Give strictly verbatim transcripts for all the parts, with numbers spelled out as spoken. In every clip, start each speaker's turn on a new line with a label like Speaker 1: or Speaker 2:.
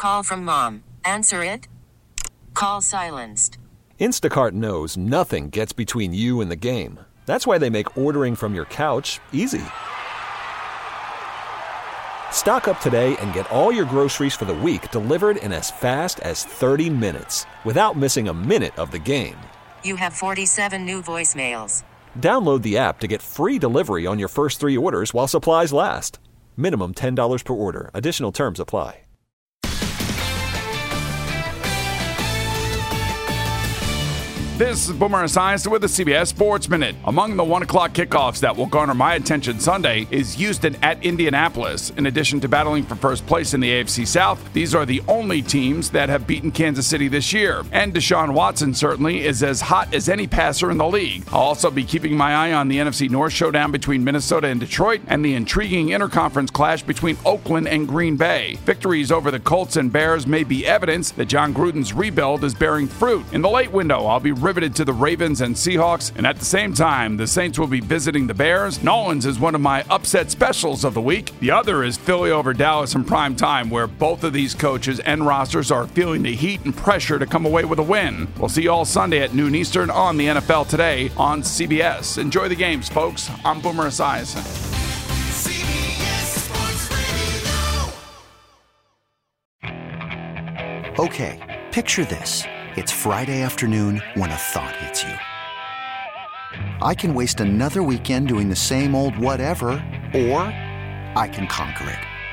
Speaker 1: call from mom. Answer it. Call silenced.
Speaker 2: Instacart knows nothing gets between you and the game. That's why they make ordering from your couch easy. Stock up today and get all your groceries for the week delivered in as fast as thirty minutes without missing a minute of the game.
Speaker 1: You have forty-seven new voicemails.
Speaker 2: Download the app to get free delivery on your first three orders while supplies last. Minimum ten dollars per order. Additional terms apply.
Speaker 3: This is Boomer Esiason with the C B S Sports Minute. Among the one o'clock kickoffs that will garner my attention Sunday is Houston at Indianapolis. In addition to battling for first place in the A F C South, these are the only teams that have beaten Kansas City this year. And Deshaun Watson certainly is as hot as any passer in the league. I'll also be keeping my eye on the N F C North showdown between Minnesota and Detroit and the intriguing interconference clash between Oakland and Green Bay. Victories over the Colts and Bears may be evidence that John Gruden's rebuild is bearing fruit. In the late window, I'll be riveted to the Ravens and Seahawks, and at the same time, the Saints will be visiting the Bears. Nolan's is one of my upset specials of the week. The other is Philly over Dallas in prime time, where both of these coaches and rosters are feeling the heat and pressure to come away with a win. We'll see you all Sunday at noon Eastern on the N F L Today on C B S. Enjoy the games, folks. I'm Boomer Esiason.
Speaker 4: Okay, picture this. It's Friday afternoon when a thought hits you. I can waste another weekend doing the same old whatever, or I can conquer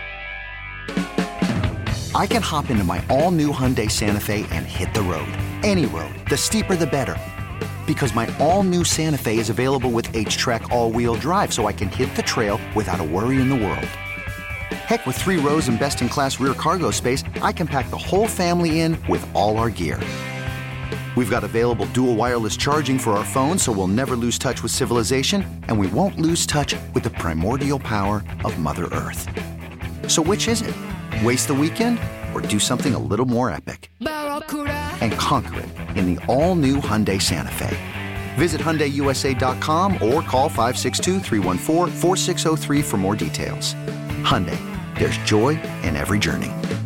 Speaker 4: it. I can hop into my all-new Hyundai Santa Fe and hit the road. Any road. The steeper, the better. Because my all-new Santa Fe is available with H-Track all-wheel drive, so I can hit the trail without a worry in the world. Heck, with three rows and best-in-class rear cargo space, I can pack the whole family in with all our gear. We've got available dual wireless charging for our phones, so we'll never lose touch with civilization, and we won't lose touch with the primordial power of Mother Earth. So which is it? Waste the weekend or do something a little more epic? And conquer it in the all-new Hyundai Santa Fe. Visit Hyundai U S A dot com or call five six two, three one four, four six zero three for more details. Hyundai, there's joy in every journey.